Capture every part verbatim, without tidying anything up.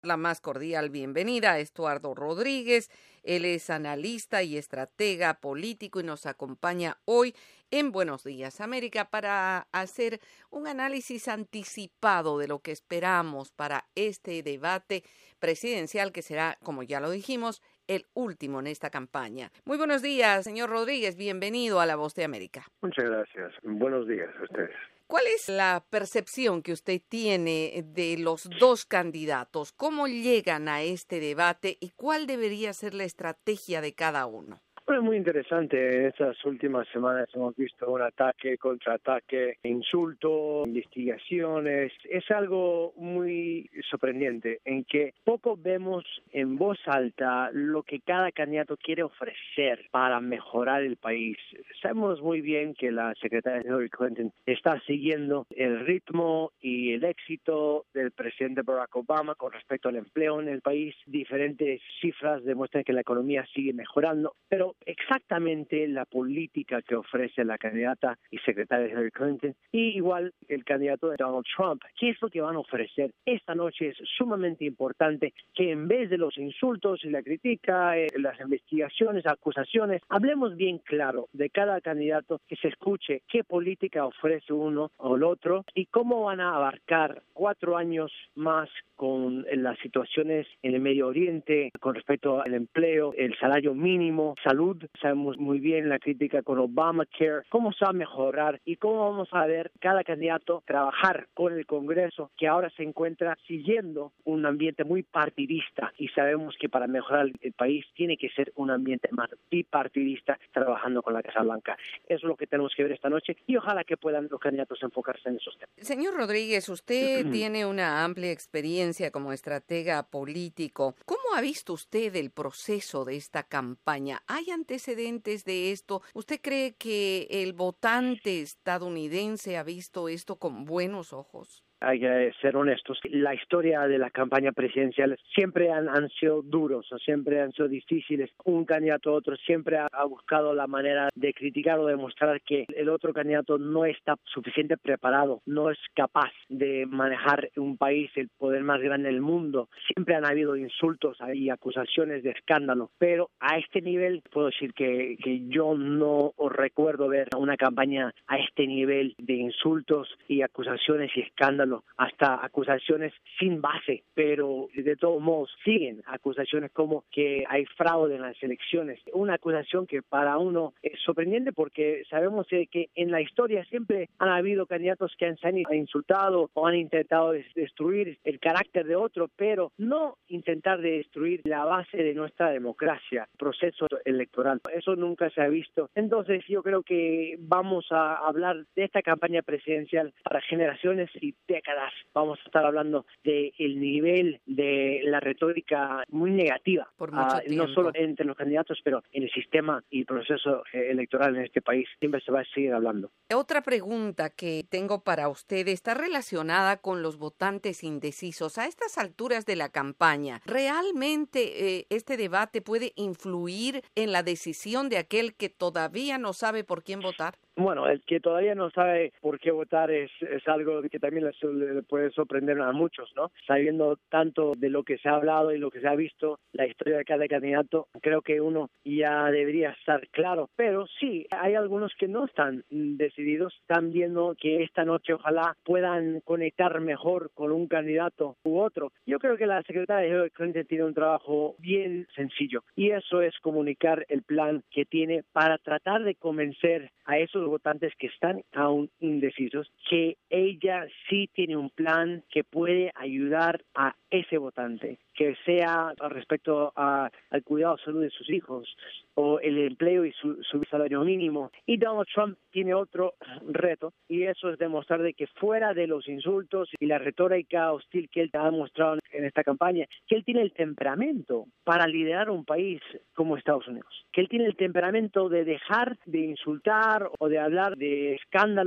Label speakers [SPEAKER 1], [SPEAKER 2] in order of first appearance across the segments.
[SPEAKER 1] La más cordial bienvenida a Estuardo Rodríguez. Él es analista y estratega político y nos acompaña hoy en Buenos Días América para hacer un análisis anticipado de lo que esperamos para este debate presidencial que será, como ya lo dijimos, el último en esta campaña. Muy buenos días, señor Rodríguez. Bienvenido a La Voz de América.
[SPEAKER 2] Muchas gracias. Buenos días a ustedes.
[SPEAKER 1] ¿Cuál es la percepción que usted tiene de los dos candidatos? ¿Cómo llegan a este debate y cuál debería ser la estrategia de cada uno?
[SPEAKER 2] Bueno, muy interesante. En estas últimas semanas hemos visto un ataque, contraataque, insulto, investigaciones. Es algo muy sorprendente en que poco vemos en voz alta lo que cada candidato quiere ofrecer para mejorar el país. Sabemos muy bien que la secretaria Hillary Clinton está siguiendo el ritmo y el éxito del presidente Barack Obama con respecto al empleo en el país. Diferentes cifras demuestran que la economía sigue mejorando, pero exactamente la política que ofrece la candidata y secretaria Hillary Clinton y igual el candidato de Donald Trump, ¿qué es lo que van a ofrecer? Esta noche es sumamente importante que en vez de los insultos y la crítica, eh, las investigaciones, acusaciones, hablemos bien claro de cada candidato, que se escuche qué política ofrece uno o el otro y cómo van a abarcar cuatro años más con las situaciones en el Medio Oriente, con respecto al empleo, el salario mínimo, salud. Sabemos muy bien la crítica con Obamacare, cómo se va a mejorar y cómo vamos a ver cada candidato trabajar con el Congreso, que ahora se encuentra siguiendo un ambiente muy partidista y sabemos que para mejorar el país tiene que ser un ambiente más bipartidista trabajando con la Casa Blanca. Eso es lo que tenemos que ver esta noche y ojalá que puedan los candidatos enfocarse en esos temas.
[SPEAKER 1] Señor Rodríguez, usted tiene una amplia experiencia como estratega político. ¿Cómo ha visto usted el proceso de esta campaña? ¿Hay antecedentes de esto? ¿Usted cree que el votante estadounidense ha visto esto con buenos ojos?
[SPEAKER 2] Hay que ser honestos. La historia de la campaña presidencial siempre han, han sido duros, o siempre han sido difíciles. Un candidato a otro siempre ha, ha buscado la manera de criticar o demostrar que el otro candidato no está suficientemente preparado, no es capaz de manejar un país, el poder más grande del mundo. Siempre han habido insultos y acusaciones de escándalo, pero a este nivel puedo decir que, que yo no recuerdo ver una campaña a este nivel de insultos y acusaciones y escándalos, hasta acusaciones sin base, pero de todos modos siguen acusaciones como que hay fraude en las elecciones. Una acusación que para uno es sorprendente porque sabemos que en la historia siempre han habido candidatos que han, se han insultado o han intentado destruir el carácter de otro, pero no intentar destruir la base de nuestra democracia, proceso electoral. Eso nunca se ha visto. Entonces yo creo que vamos a hablar de esta campaña presidencial para generaciones y décadas. Vamos a estar hablando del nivel de la retórica muy negativa,
[SPEAKER 1] Por mucho
[SPEAKER 2] uh,
[SPEAKER 1] tiempo.
[SPEAKER 2] no solo entre los candidatos, pero en el sistema y proceso eh, electoral en este país. Siempre se va a seguir hablando.
[SPEAKER 1] Otra pregunta que tengo para usted está relacionada con los votantes indecisos. A estas alturas de la campaña, ¿realmente eh, este debate puede influir en la decisión de aquel que todavía no sabe por quién votar?
[SPEAKER 2] Bueno, el que todavía no sabe por qué votar es, es algo que también le, le puede sorprender a muchos, ¿no? Sabiendo tanto de lo que se ha hablado y lo que se ha visto, la historia de cada candidato, creo que uno ya debería estar claro. Pero sí, hay algunos que no están decididos, están viendo que esta noche ojalá puedan conectar mejor con un candidato u otro. Yo creo que la secretaria Hillary Clinton tiene un trabajo bien sencillo y eso es comunicar el plan que tiene para tratar de convencer a esos votantes que están aún indecisos que ella sí tiene un plan que puede ayudar a ese votante, que sea respecto a, al cuidado de salud de sus hijos o el empleo y su, su salario mínimo. Y Donald Trump tiene otro reto y eso es demostrar de que fuera de los insultos y la retórica hostil que él ha mostrado en esta campaña, que él tiene el temperamento para liderar un país como Estados Unidos, que él tiene el temperamento de dejar de insultar o de hablar de escándalos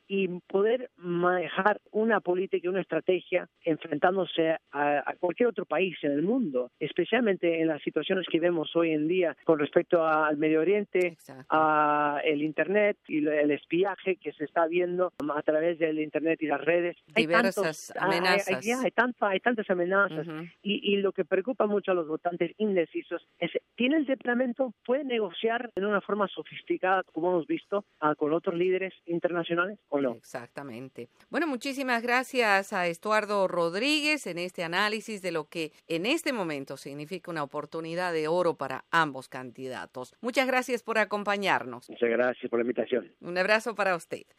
[SPEAKER 2] y poder manejar una política y una estrategia enfrentándose a, a cualquier otro país en el mundo, especialmente en las situaciones que vemos hoy en día con respecto al Medio Oriente, a el Internet y el espiaje que se está viendo a través del Internet y las redes.
[SPEAKER 1] Hay diversas tantos, amenazas.
[SPEAKER 2] Hay, hay, hay, tanta, hay tantas amenazas uh-huh. y, y lo que preocupa mucho a los votantes indecisos es, ¿tiene el temperamento? ¿Puede negociar de una forma sofisticada, como hemos visto, uh, con otros líderes internacionales o no?
[SPEAKER 1] Exactamente. Bueno, muchísimas gracias a Estuardo Rodríguez en este análisis de lo que en este momento significa una oportunidad de oro para ambos candidatos. Muchas gracias por acompañarnos.
[SPEAKER 2] Muchas gracias por la invitación.
[SPEAKER 1] Un abrazo para usted.